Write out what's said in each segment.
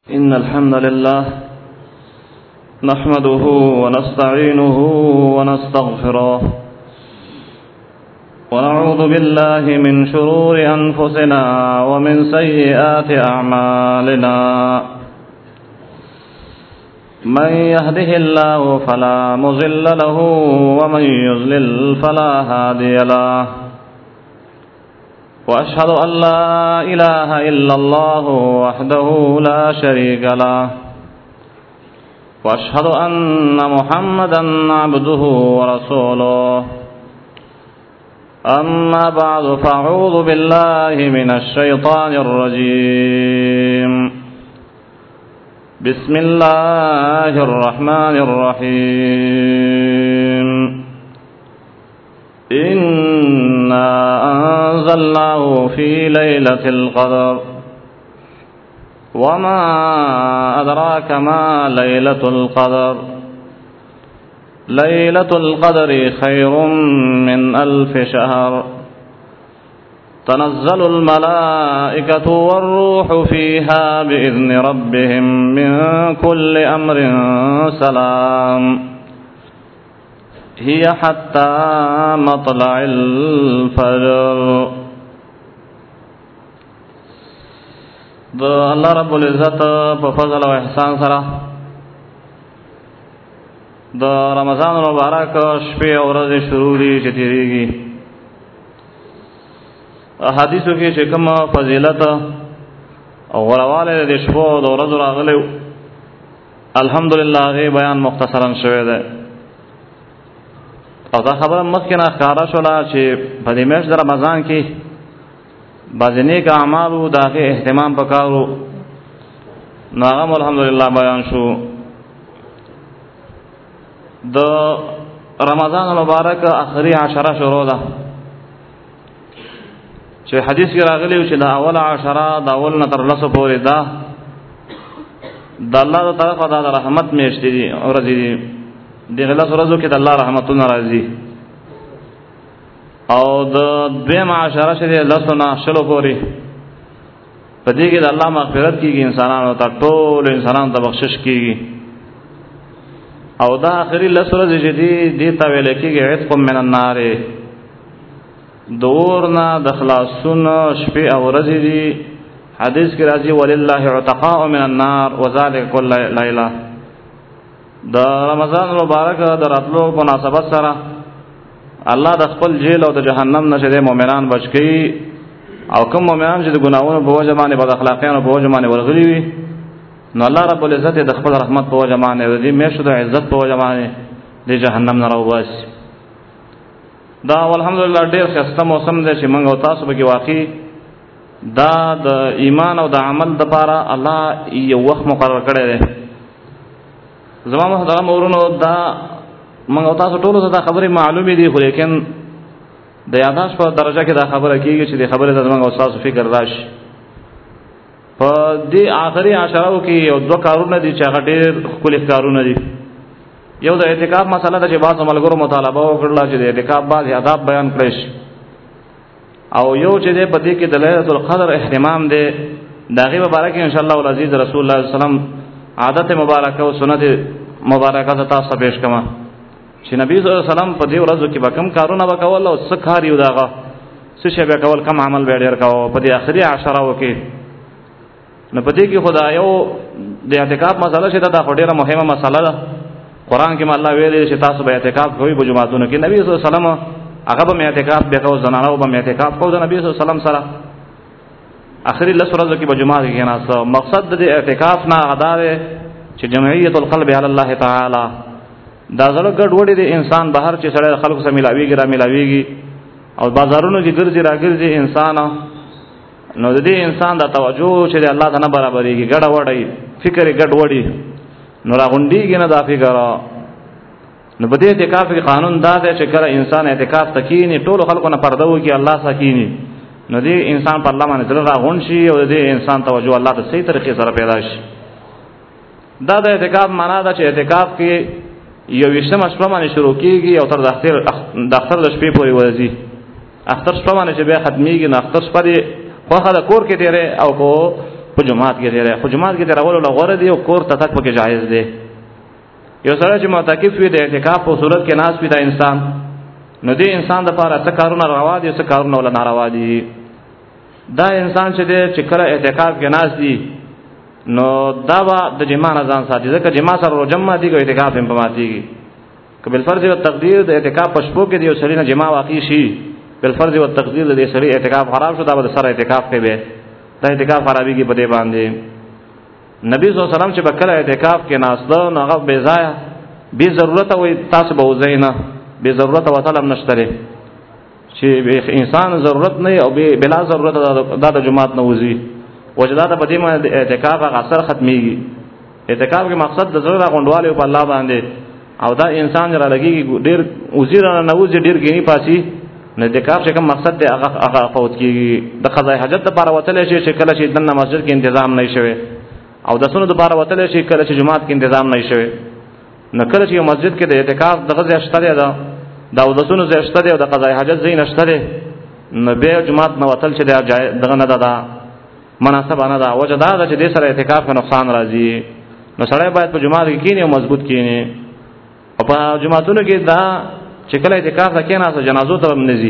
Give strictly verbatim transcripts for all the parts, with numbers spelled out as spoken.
إن الحمد لله نحمده ونستعينه ونستغفره ونعوذ بالله من شرور أنفسنا ومن سيئات أعمالنا من يهده الله فلا مضل له ومن يضلل فلا هادي له وأشهد أن لا إله إلا الله وحده لا شريك له وأشهد أن محمدا عبده ورسوله أما بعد فأعوذ بالله من الشيطان الرجيم بسم الله الرحمن الرحيم إنا أنزلناه في ليلة القدر وما أدراك ما ليلة القدر ليلة القدر خير من ألف شهر تنزل الملائكة والروح فيها بإذن ربهم من كل أمر سلام هي حتى مطلع الفجر. دو الله رب العزت په فضل او احسان سره د رمضان مبارک شپې او ورځې شروع دي چې تیریږي. احادیثو کې چې کوم فضیلت او غرواله د شپو او د ورځو راغلي الحمدلله غي بیان مختصرا شوی دی او دا خبره مخکې نه ښکاره شوله چې په دې میاشت د رمضان کې بعضې نیک اعمالو د هغې اهتمام پکار و نو هغه م الحمدلله بیان شو. د رمضان المبارک آخري عشره شروع ده چې حدیث کې راغلی و چې د اوله عشره د اول نه تر لسو پورې ده د الله د طرفه دا د رحمت میاشتې دي ورځې دي. دغه لس ورځو کې د الله رحمتونه راځي او د دویمه عشره چې د لسو نه شلو پورې په دې کې د الله مغفرت کېږي انسانانو ته ټولو انسانانو ته بخشش کېږي او دا آخري لس ورځې چې دي دې ته ویل کېږي عتق من النار د اور نه د خلاصون شپې او ورځې دي. حدیث کې راځي ولله عتقاء من النار وذلك كل ليله. د رمضان مبارک د راتلو په مناسبت سره الله د خپل جیل او د جهنم نشه د مؤمنان بچ کړي او کوم مؤمنان چې د ګناہونو په وجه باندې بد اخلاقیانو په وجه باندې ورغلي وي نو الله رب العزت د خپل رحمت په وجه باندې د دې میاشتو د عزت په وجه باندې د جهنم نه راوباسي. دا الحمدلله ډېر ښایسته موسم دی چې موږ او تاسو پکې واقعي دا د ایمان او د عمل دپاره الله یو وخت مقرر کړی دی. زما محترم ورونو دا موږ او تاسو ټولو ته دا خبرې معلومې دي خو لیکن د یاداشت په درجه کې دا خبره کېږي چې د خبرې ته موږ او تاسو فکر راشي. په دې آخري عشرو کې یو دوه کارونه دي چې هغه ډېر ښکلي کارونه دي. یو د اعتکاف مسله ده چې بعضو ملګرو مطالبه وکړله چې د اعتکاف بعضې آداب بیان کړی شي او یو چې دی په دې کې د لیلة القدر اهتمام دی د هغې په باره کې انشاءالله العزیز رسول الله صلی الله علیه وسلم عادت مبارکه او سنت مبارکه ته تاسو پیش کما چې نبی صلی الله علیه وسلم په دې ورځو کې به کوم کارونه وکول او څه کار یو دغه څه شی به کول کوم عمل به ډېر کاوه په دې آخري عشرو کې. نو په دې کې خدا یو د اعتکاف مسله چې دا ډېره مهمه مسله ده. قرآن کې الله ویلي چې تاسو به اعتکاف کوئ په جماعتونو کې. نبی صلی الله علیه وسلم هغه به اعتکاف به کوو زنانو به اعتکاف کوو د نبی صلی الله علیه وسلم سره آخري لس ورځو کې به جماعت کې کېناستو. مقصد د اعتکاف نه هغه دی چې جمعیت القلب علی الله تعالی دا زړه ګډوډي د انسان بهر چې سره خلکو سره ملاویږي را ملاویږي او بازارونو کې ګرځي را ګرځي انسان نو د دې انسان د توجه چې د الله تعالی برابرېږي ګډوډي فکر ګډوډي نو را غونډيږي نه دا فکر. نو په دې اعتکاف کې قانون دا دی چې کله انسان اعتکاف تکینی ټولو خلکو نه پرده وکړي الله سکینی نو دې انسان په الله باندې زړه را غونډ شي او دې انسان توجه الله ته صحیح طریقې سره پیدا شي. دا د اعتکاف معنا ده چې اعتکاف کې یو ویشتمه شپه باندې شروع کېږي او تر د اختر د اختر د شپې پورې ورځي. اختر شپه باندې چې بیا ختمېږي نو اختر شپه دې خوښه د کور کې تېرې او کو په جماعت کې دی خو جماعت کې ترول له غوړه دی او کور ته تک پکې جایز دی یو سره چې معتکف وي د اعتکاف په صورت کې ناس وي دا انسان نو دې انسان د لپاره څه کارونه روا دي څه کارونه ولا ناروا دي دا انسان چې دی چې کله اعتکاف کې ناس دي نو دا به د جما نه ځان ساتي ځکه جما سره روجم دي کو اعتکاف هم پماتيږي کبل فرض او تقدیر د اعتکاف پښپو کې دی او سړی نه جما واقع شي بل فرض او تقدیر د سړی اعتکاف خراب شو دا به سره اعتکاف کوي دا اعتکاف خرابي کې پدې باندې نبی صلی الله علیه وسلم چې بکله اعتکاف کې ناسده نو هغه بے ځای بے ضرورت وي تاسو به وزینا بے ضرورت او طلب نشته چې انسان ضرورت نه او بلا ضرورت دا د جماعت نه وځي وجدات په دې باندې اعتکاف هغه اثر ختميږي اعتکاف کې مقصد د ضرورت غونډوالي په الله باندې او دا انسان را لګي ډیر وزیر نه وځي ډیر غني پاسي نه اعتکاف چې کوم مقصد دی هغه هغه فوت کیږي د قضای حاجت لپاره وتل شي چې کله چې د مسجد کې تنظیم نه شوي او د سونو لپاره وتل شي کله چې جماعت کې تنظیم نه شوي نو کله چې مسجد کې د اعتکاف دغه ځشته دی دا دا د سونو ځشته دی او د قضای حاجت زین شته دی نو به جماعت نه وتل چې دغه نه ده مناسب نه ده وجه دا چې د سره اعتکاف کې نقصان راځي نو سړی باید په جماعت کې کینی او مضبوط کینی او په جماعتونو کې دا چې کله اعتکاف ته کېناسته جنازو ته منځي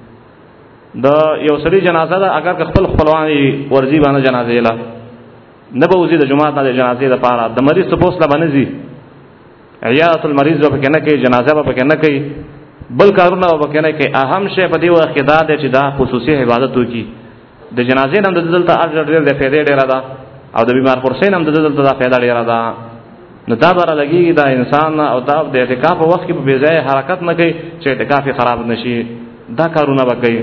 د یو سړي جنازه ده اگر خپل خپلوانی ورزي باندې جنازه له نه به وزي د جماعت نه جنازه لپاره د مریض ته پوسټ لبنځي عیادت المریض په کې نه کوي جنازه په کې نه کوي بل کارونه په کې نه کوي اهم شی په دې وخت کې دا دی چې دا خصوصي عبادت وکړي د جنازې نن د دلته اجر ډېر د فائدې ډېر ده او د بیمار پرسین هم د دلته د فائدہ ډېر ده نو دا بره لګي دا انسان او دا د اعتکاف په وخت کې په بيځای حرکت نه کوي چې اعتکاف خراب نشي دا کارونه وکړي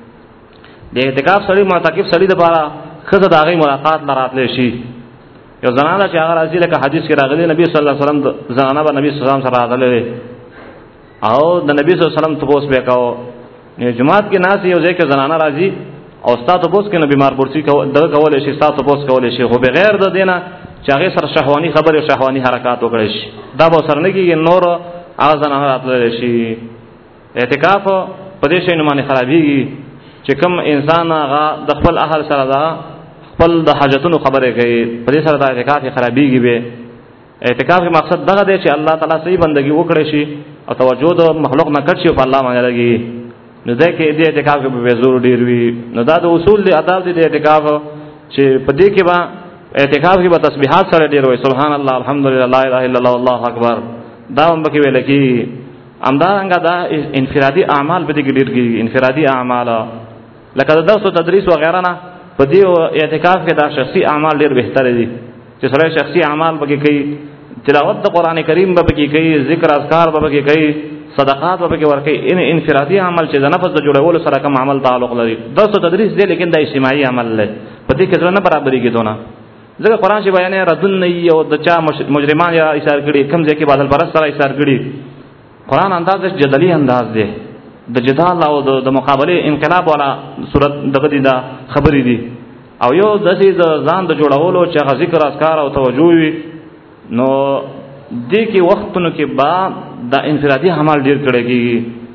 د اعتکاف سړی معتکف سړی د لپاره خزه د هغه ملاقات لراتلی شي یو زنانه چې هغه راځي لکه حدیث کې راغلی نبی صلی الله علیه وسلم زنانه به نبی صلی الله علیه وسلم سره راغلی او د نبی صلی الله علیه وسلم تاسو به کاو جمعات کې ناس یو ځای کې زنانه راځي او ستاسو بوس کې نبی بیمار پورسي کو دغه کول شي ستاسو بوس کول شي خو بغیر د دینه چې هغه سره شهوانی خبره او شهوانی حرکت وکړي شي دا به سره نه کېږي نور هغه زنانه راتلی شي اعتکاف په دې شی نه باندې خرابېږي چې کوم انسان هغه د خپل اهل سره دا خپل د حاجتونو خبره کوي په دې سره د اعتکاف خرابېږي به اعتکاف مقصد دغه دی چې الله تعالی صحیح بندگی وکړي شي او توجه د مخلوق نه کټ شي په الله باندې لګي نو دا کې دې اعتکاف کې به زور ډیر وي نو دا د اصول دی آداب دي د اعتکاف چې په دې کې با اعتکاف کې به تسبیحات سره ډیر وي سبحان الله الحمدلله لا اله الا الله الله اکبر دا هم به ویل کی امدارنګه دا انفرادي اعمال به دې ډیر کې انفرادي اعمال لکه د درس او تدریس و غیره نه په دې اعتکاف کې دا شخصي اعمال ډیر بهتر دي چې سره شخصي اعمال به کوي تلاوت د قران کریم به کوي ذکر اذکار به کوي صدقات به کې ورکي ان انفرادي عمل چې د نفس د جوړولو سره کوم عمل تعلق لري درس او تدریس دی لیکن د اجتماعي عمل له په دې کې ځنه برابرۍ کې دونه ځکه قران چې بیان ردن نه یو د چا مجرمان یا اشاره کړي کوم ځکه بدل پرست سره اشاره کړي قران انداز جدلی انداز دی د جدال او د مقابله انقلاب ولا صورت دغه دي دا خبرې دي او یو د دې ځان د جوړولو چې ذکر اذکار او توجه وي نو دې کې وختونو کې بعد د انفرادي عمل ډیر کړي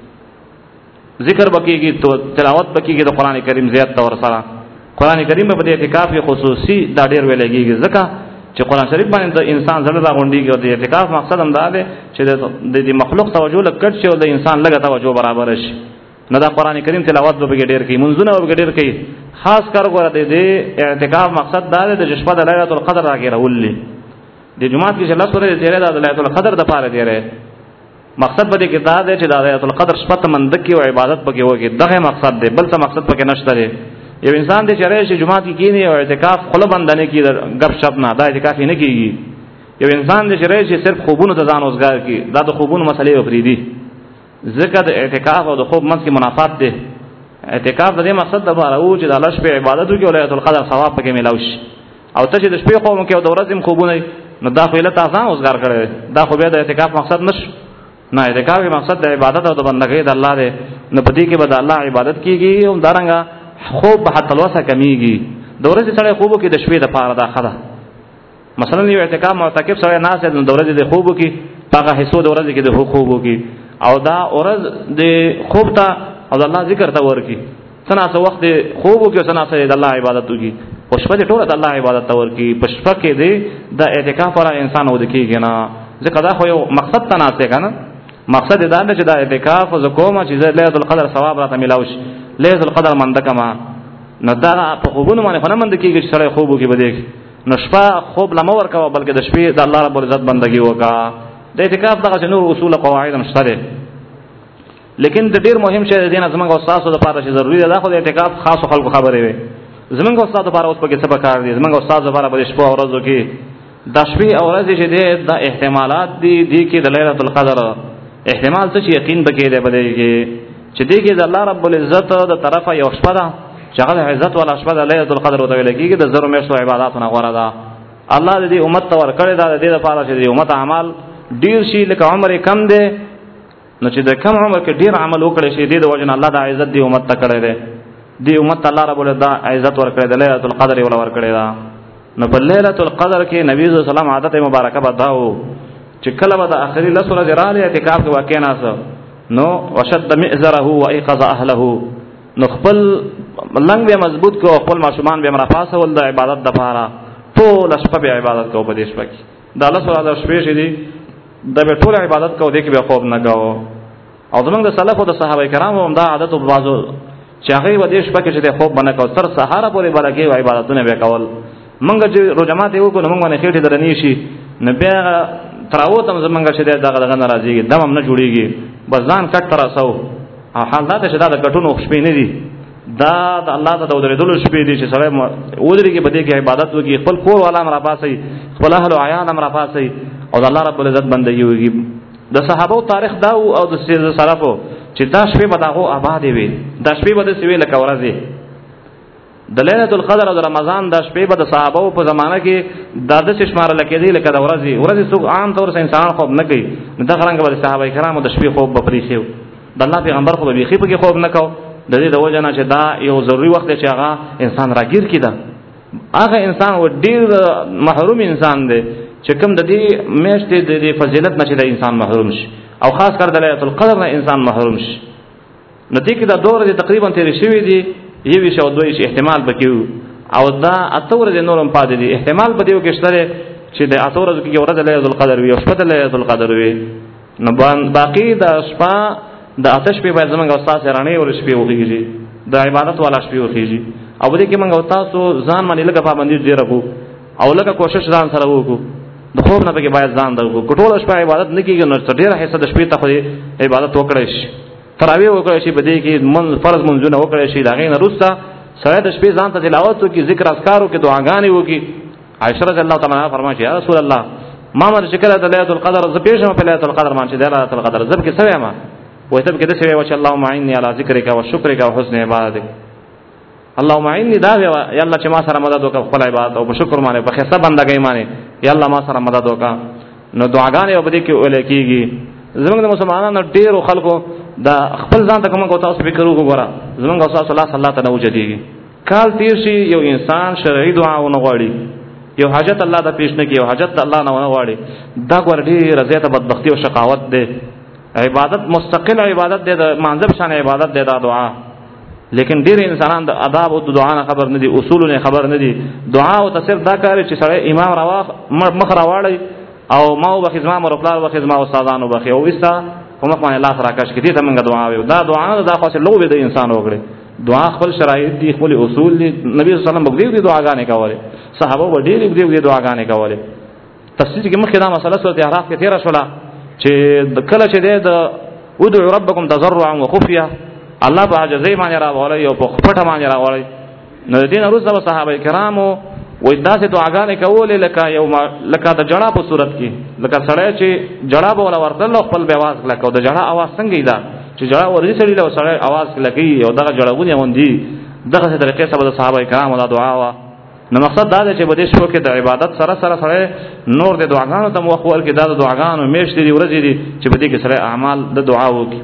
ذکر بکیږي تو تلاوت بکیږي د قران کریم زیات تور سره قران کریم په دې اعتکاف خصوصي دا ډیر ویلېږي ځکه چې قران شریف باندې د انسان زړه راغونډيږي او د اعتکاف مقصد هم دا دی چې د مخلوق توجه لکټ شي او د انسان لګه توجه برابر شي نو دا قران کریم تلاوت به ډیر کوي منځونه به ډیر کوي خاص کر غوړه د اعتکاف مقصد دا دی د شپه د ليله القدر راګي راولي د جمعه کې چې الله سره دې د ليله القدر د پاره دی مقصد به دې کې دا دی چې د ليله القدر شپه مندکي او عبادت پکې وږي دغه مقصد دی بل څه مقصد پکې نشته دی یو انسان دې چې راځي جمعه کې کینی او اعتکاف خپل بندنه کې غب شپ نه دا اعتکاف نه کیږي یو انسان دې چې راځي صرف خوبونو ته ځان اوسګار کی دا د خوبونو مسلې وپریدي ذکر د اعتکاف او د خوب منځ کې منافات دي اعتکاف د دې مقصد د باره او چې د الله شپه عبادت وکړي او ليله القدر ثواب پکې ملاوي شي او ته چې د شپې خوب کې او د ورځې خوبونه نو دا خو له تاسو اوسګار کړي دا خو به د اعتکاف مقصد نش نه اعتکاف مقصد د عبادت او د بندګۍ د الله دی نو په دې کې به د الله عبادت کیږي او دارنګه خوب به حتی لوسه کمیږي د ورځې سره خوب کې د شپې د پاره دا خده مثلا یو اعتکاف معتکف سره ناس د ورځې د خوب کې هغه حصو د ورځې کې د خوب کې او دا ورځ د خوب ته او د الله ذکر ته ورکی څنګه وخت خوب کې څنګه د الله عبادت وکي او شپه دې ټول د الله عبادت تور کی په شپه کې دې د اعتکاف ولا انسان ود کیږي نه ځکه دا خو یو مقصد ته ناشته کنه مقصد دا نه چې د اعتکاف ز کومه چې ليله القدر ثواب راته ملاوي ليله القدر مندکما نو دا په خوبونو باندې خو نه مند کیږي چې سره خوبو کې بده نو شپه خوب لمه ورکوه بلکې د شپې د الله رب العزت بندگی وکا د اعتکاف دغه نور اصول قواعد مشته لیکن د ډیر مهم شی د دین زمونږ استادو لپاره چې ضروری ده خو د اعتکاف خاص خلکو خبرې وي زمونږ استادو لپاره اوس په کې څه پکار دي زمونږ استادو لپاره په شپه او ورځو کې د شپې او ورځې چې د احتمالات دي دي کې د ليله القدر احتمال څه چې یقین بکې دی بده کې چې دې کې د الله رب العزت د طرفه یو شپه ده چې هغه عزت ولا شپه د ليله القدر وته ویل کېږي د زرو میاشتو عبادتونه غوړه ده الله دې امت ته ورکړي دا د دې لپاره چې دې امت اعمال ډیر شي لکه عمر کم دی نو چې د کم عمر کې ډیر عمل وکړي شي دې د وجه الله د عزت دې امت ته کړی دی دې امت الله رب العزت عزت ورکړي د ليله القدر ولا ورکړي دا نو په ليله القدر کې نبی صلی الله علیه وسلم عادت مبارکه بداو چې کله به د اخري لس ورځې رااله اعتکاف کې واقع ناسه نو وشد مئزره وايقظ اهله نو خپل لنګ به مضبوط کو خپل ماشومان به مرافاسه ول د عبادت د پاره ټول شپه به عبادت کو په دې شپه کې د الله سبحانه د شپې شې دي د به ټول عبادت کو دې کې به خوب نه کاو او زمونږ د سلف او د صحابه کرامو هم دا عادت او بازو چې هغه و دې شپه کې چې خوب باندې کو تر سحر پورې بلکې عبادتونه به کول مونږ چې روزمات یو کو نو مونږ نه خېټه درنی شي نه بیا تراوت هم زمونږ چې دغه دغه ناراضيږي دم هم نه جوړيږي بزان کټ تراسو حال دا چې دا د کټونو شپې نه دي دا د الله ته د ودرېدلو شپې دي چې سره ودرېږي په دې کې عبادت وکړي خپل کور والا امر پاسي خپل اهل او عیال امر پاسي او د الله رب العزت بندګي وکړي د صحابه تاریخ دا او د سلفو چې دا شپې به داغو آباد وي دا شپې به د سوي لکه ورځي د ليله القدر او د رمضان د شپې به د صحابه په زمانه کې د د شمار لکه دي لکه د ورځي ورځي څو عام طور سره انسان خوب نه کوي د څنګه به صحابه کرامو د شپې خوب به پریښیو د الله پیغمبر خو به بيخي په خوب نه کو د دې د وجه نه چې دا یو ضروری وخت دی چې هغه انسان راګیر کیده هغه انسان و ډیر محروم انسان دی چې کوم د دې میاشتې د دې فضیلت نه چې د انسان محروم شي او خاص کر د ليله القدر نه انسان محروم شي نو دې کې دا دور دي تقریبا تیر شوی دی یو شو دوی شي احتمال بکیو او دا اتور د نورم پاد دي احتمال به دیو کې شته چې د اتور د کې ورځ ليله القدر وي او شپه د ليله القدر وي نو باقي د شپه د آتش په باندې زمونږ استاد رانه ور شپې وږي د عبادت والا شپې وږي او دې کې موږ تاسو ځان باندې لګه پابندي ډیر کو او لګه کوشش ځان سره وکړو د خوب نه به باید ځان درغو ټول شپه عبادت نه کیږي نو ډیره حصہ د شپې ته خو عبادت وکړئ شي تراویح وکړئ شي بده کې من فرض منځونه وکړئ شي لاغې نه روستا سره د شپې ځان ته تلاوت وکړي ذکر اذکار وکړي دعاګانې وکړي عائشہ رضی الله تعالی عنها فرمایي یا رسول الله ما مر شکر د ليله القدر ز پیښه په ليله القدر باندې د ليله القدر زب کې سوي ما وې تب کې د سوي وش اللهم اعني على ذکرک و شکرک و حسن عبادتک اللهم اعني دا یا الله چې ما سره مدد وکړه خپل عبادت او شکر باندې په خصه بندګۍ باندې یا الله ما سره مدد وکړه نو دعاګانې وبدي کې ولې کیږي زمونږ د مسلمانانو ډیرو خلکو دا خپل ځان ته کوم کو تاسو فکر وګوره زمونږ استاد صلی الله علیه وسلم وجديږي کال تیر شي یو انسان شرعي دعا ونغواړي یو حاجت الله ته پیش نه کی یو حاجت الله نه ونغواړي دا ګورډي رضایت بدبختی او شقاوت ده عبادت مستقل عبادت ده د منځب شان عبادت ده دا دعا لیکن ډیر انسانان د آداب او د دعا نه خبر نه دي اصول نه خبر نه دي دعا او تصرف دا کار چې سره امام روا مخ راوړي او ما او بخزما مر خپل بخزما استادانو بخي او وستا کومه باندې الله سره کاش کړي ته موږ دعا وي دا دعا نه دا خاصه لوبه د انسان وګړي دعا خپل شرایط دي خپل اصول دي نبی صلی الله علیه وسلم بګدي دي دعاګانې کوله صحابه وړي دي دي دعاګانې کوله تفسیر کې مخکې دا مسله سورته اعراف کې تیر شولا چې کله چې د ودعوا ربکم تضرعا وخفیا الله په عجزې باندې راوړی او په پټه باندې راوړی نو دین وروسته صحابه کرامو وې داسې دعاګانې کولې لکه یو لکه د جړه په صورت کې لکه سړی چې جړه به ولا ورتل خپل به आवाज لکه د جړه आवाज څنګه دا چې جړه ورې سړی له سړی आवाज لګي او دغه جړهونه وندي دغه طریقې سره د صحابه کرامو دا دعا وا نو مقصد دا دی چې بده شو کې د عبادت سره سره سره نور د دعاګانو ته مخول کې دا د دعاګانو میشتې دی ورځې دي چې بده کې سره اعمال د دعا وکي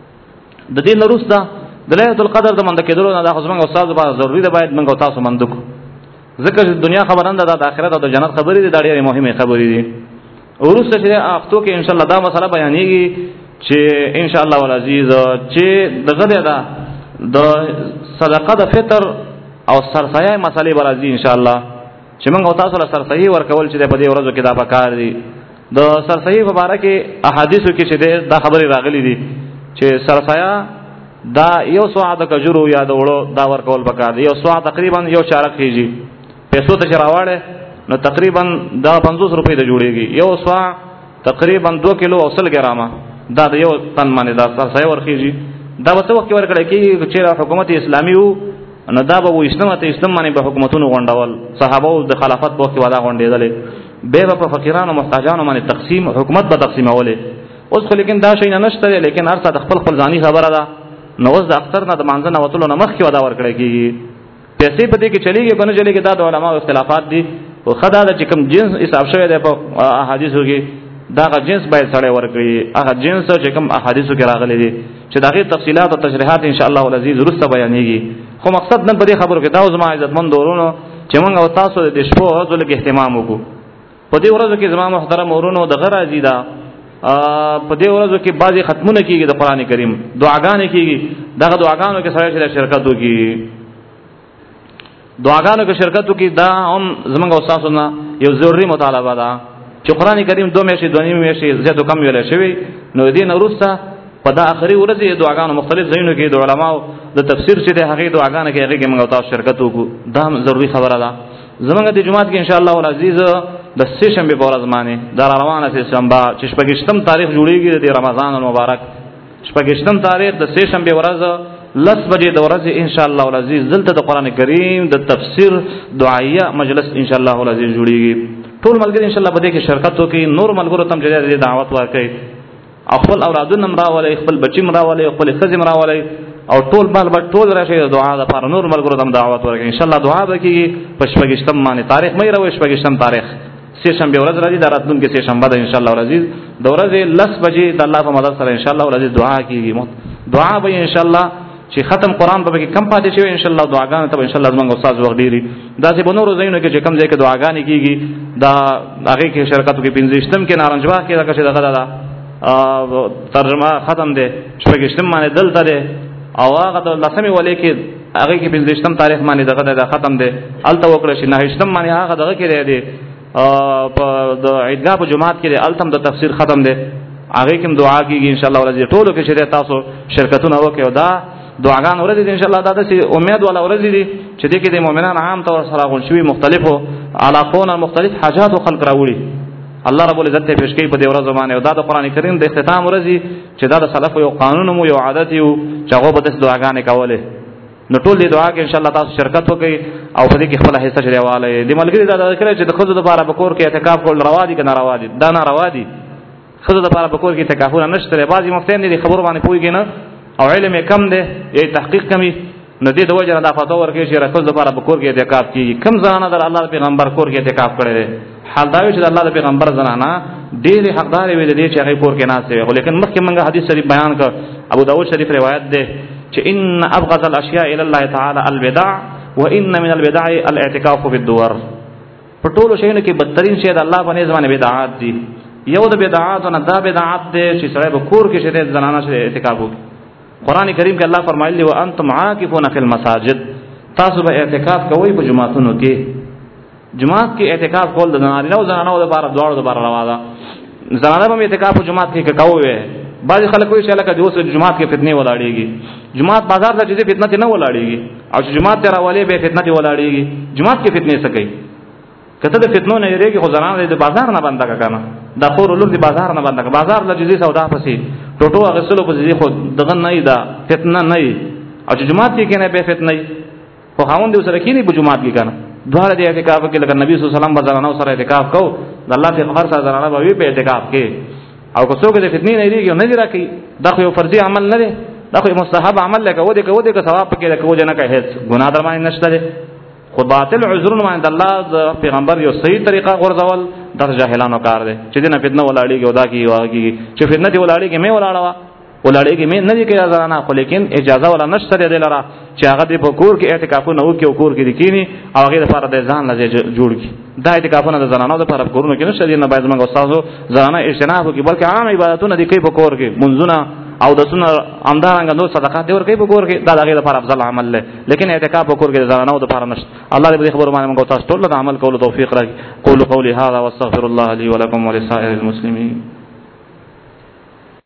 د دې لروسته د ليله القدر د مند کېدلو نه د خصمنګ استاد لپاره ضروری ده باید موږ تاسو مندکو ځکه چې دنیا خبرنده ده د آخرت او د جنت خبرې دي دا ډېرې مهمه خبرې دي ورسته چې اختو کې ان شاء الله دا مسله بیانېږي چې ان شاء الله العزیز چې دغه ده د صدقه د فطر او سرسایه مسالې برازي ان شاء الله چې موږ تاسو له سرسایه ورکول چې په دې ورځو کې دا پکار دي. د سرسایه په اړه کې احادیثو کې چې دا خبرې راغلي دي چې سرسایه دا یو سوه د کجورو یا د وړو دا ورکول پکار دي. یو سوه تقریبا یو چارک کیږي پیسو ته چې راوړې نو تقریبا دا پنځوس روپۍ ته جوړیږي. یو سوه تقریبا دو کیلو او سل ګرامه دا د یو تن باندې دا سرسایه ورکیږي. دا به څه وخت ورکړی کېږي چې حکومت اسلامي وو نو دا به اسلام ته اسلام باندې به حکومتونو غونډول صحابه د خلافت په وخت کې ودا غونډېدلې به په فقیرانو محتاجانو باندې تقسیم حکومت به تقسیمولې. اوس خو لیکن دا شی نه نشته لیکن هر څه د خپل خپل ځاني خبره ده. نو اوس د اختر نه د مانځه نه وتلو نه مخکې ودا ورکړی کېږي. پیسې په دې کې چلیږي که نه چلیږي دا د علماو اختلافات دي. خو ښه دا ده چې کوم جنس حساب شوی دی په احادیثو کې دا هغه جنس باید سړی ورکړي. هغه جنس چې کوم احادیثو کې راغلی دي چې د هغې تفصیلات او تشریحات انشاءالله العزیز وروسته بیانېږي. خو مقصد نن په دې خبرو کې دا و زما عزتمند ورونو چې موږ او تاسو د شپو ورځو لږ اهتمام وکړو. په دې ورځو کې زما محترم ورونو دغه راځي دا په دې ورځو کې بعضې ختمونه کېږي د قرآن کریم دعاګانې کېږي. دغه دعاګانو کې سړی چې د شرکت وکړي دعاګانو کې شرکت وکړي دا هم زموږ او تاسو نه یو ضروري مطالبه ده چې قرآن کریم دوه میاشتې دوه نیمې میاشتې زیات کم ویلی شوی نو د دې نه وروسته په دا آخري ورځې دعاګانو مختلف ځایونو کې د علماو د تفسیر چې د هغې دعاګانو کې هغې کې موږ او تاسو شرکت وکړو. دا هم ضروري خبره ده. زموږ د جومات کې انشاءالله العزیز د سې شنبې په ورځ باندې دا را روانه سې شنبه چې شپږویشتم تاریخ جوړېږي د رمضان المبارک شپږویشتم تاریخ د سې شنبې ورځ لس بجې د ورځې انشاءالله العزیز دلته د قرآن کریم د تفسیر دعایه مجلس انشاءالله العزیز جوړېږي. ټول ملګري انشاءالله په دې کې شرکت وکړي. نور ملګرو ته هم چې دې دعوت ورکړي او خپل اولادونه هم راولئ خپل بچي هم راولئ خپلې ښځې هم راولئ او ټول مال به ټول راشئ د دعا دپاره نور ملګرو ته هم دعوت ورکړي. انشاءالله دعا به کېږي په شپږویشتم باندې تاریخ مه هېروئ شپږویشتم تاریخ سې شنبې ورځ راځي دا راتلونکې سې شنبه ده انشاءالله العزیز د ورځې لس بجې د الله په مدد سره انشاءالله العزیز دعا کېږي. دعا به انشاءالله چې ختم قرآن به پکې کم پاتې شوی انشاءالله دعاګانو ته به انشاءالله زموږ استاد وخت ډېري داسې به نورو ځایونو کې چې کوم ځای کې دعاګانې کېږي دا هغې کې شرکت وکړي. پنځویشتم کې نارنجباغ کې دغه چې دغه ده ترجمه ختم دی شپږویشتم باندې دلته دی او هغه د لسمې ولې کې هغې کې پنځویشتم تاریخ باندې دغه دی دا ختم دی هلته وکړی شي. نهویشتم باندې هغه دغه کې دی په د عیدګاه په جومات کې دی هلته هم د تفسیر ختم دی هغې کې هم دعا کېږي انشاءالله العزیز. ټولو کې چې دی تاسو شرکتونه وکړئ او دا دعاګان ورځې دي انشاءالله دا داسې امید والا ورځې دي چې دې کې د مؤمنان عام طور سره غونډ شوي مختلفو علاقو نه مختلف حاجاتو خلق راوړي الله رب العزت ته پیش کوي په دې ورځو باندې. او دا د قرآن کریم د اختتام ورځې چې دا د سلفو یو قانون و یو عادت و چې هغو به داسې دعاګانې کولې. نو ټول دې دعا کې انشاءالله تاسو شرکت وکړئ او په دې کې خپله حصه چې دی والی. د ملګري دا ذکر چې د ښځو دپاره په کور کې اعتکاف کول روا دي که ناروا دي؟ دا ناروا دي. ښځو دپاره په کور کې اعتکافونه نشته دی. بعضې مفتیان دي د خبرو باندې پوهېږي نه او علم یې کم دی یا تحقیق کمی نو دې د وجه نه دا فتوا ورکوي چې ښځو دپاره په کور کې اعتکاف کېږي. کوم زنانه در الله د پیغمبر کور کې اعتکاف کړی دی؟ حال دا وي چې د الله د پیغمبر زنانه ډېرې حقدارې وې د دې چې هغې کور کې ناستې وې. خو لیکن مخکې موږ حدیث شریف بیان کړ ابو داود شریف روایت دی چې ان ابغض الاشیاء الى الله تعالی البدع وان من البدع الاعتکاف بالدور. په ټولو شیانو کې بدترین شی د الله په نزد باندې بدعات دي. یو د بدعاتو نه دا بدعت دی چې سړی په کور کې چې زنانه چې اعتکاف وکړي. قرآن کریم کې الله فرمایلی و انتم عاکفون فی المساجد تاسو به اعتکاف کوئ په جماعتونو کې. جماعت کې اعتکاف کول د نارینه او زنانو لپاره دواړو لپاره روا ده. زنانه به اعتکاف په جماعت کې کوي. بعضې خلک وایي چې هلکه د اوس جماعت کې فتنې ولاړېږي. جماعت بازار ته چې ځي فتنه ترې نه ولاړېږي او چې جماعت ته راولې بیا فتنه ترې ولاړېږي. جماعت کې فتنې څه کوي؟ که ته د فتنو نه یېرېږي خو زنانه د بازار نه بنده که که نه دا خور لور د بازار نه بنده که بازار له جزې سودا پسې ټوټو اخیستلو پسې خو دغه نه وي دا فتنه نه وي. او چې جومات کې کښېنی بیا فتنه وي. خو خاوند دې ورسره کښېني په جومات کې که نه دواړه د اعتکاف کې لکه نبي صلی الله علیه وسلم به زنانو سره اعتکاف کوو د الله پیغمبر سره زنانه به وي په اعتکاف کې. او که څوک د فتنې نه یېرېږي او نه دې را کوي دا خو یو فرضي عمل نه دی دا خو یو مستحب عمل دی. که ودې که ودې که ثواب پکې دی که ودې نه کوي هېڅ ګناه در باندې نشته دی. خو باطل عذرونه باندې الله د پیغمبر یو صحیح طریقه غورځول دا جاهلانو کار دی چې دې نه فتنه ولاړېږي او دا کېږي او هغه کېږي. چې فتنه دې ولاړېږي مې ولاړه وه ولاړېږي مې نه دي کوي زنانه خو لیکن اجازه ولا نشته دی دې لره چې هغه دې په کور کې اعتکافونه وکړي او کور کې دې کښېني او هغې دپاره د ځان له ځای جوړ کړي. دا اعتکافونه د زنانو دپاره په کورونو کې نشته. دې نه باید زموږ استازو زنانه اجتناب وکړي بلکې عام عبادتونه دې کوي په کور کې منځونه او د سن امدارنګ نو صدقات دی ورکې په کور کې دا دغه لپاره افضل عمل دی لیکن اعتکاف په کور کې زنانو د لپاره نشته الله دې خبر باندې موږ تاسو ټول د عمل کولو توفیق راکړي قولوا قولي هذا واستغفر الله لي ولكم ولسائر المسلمين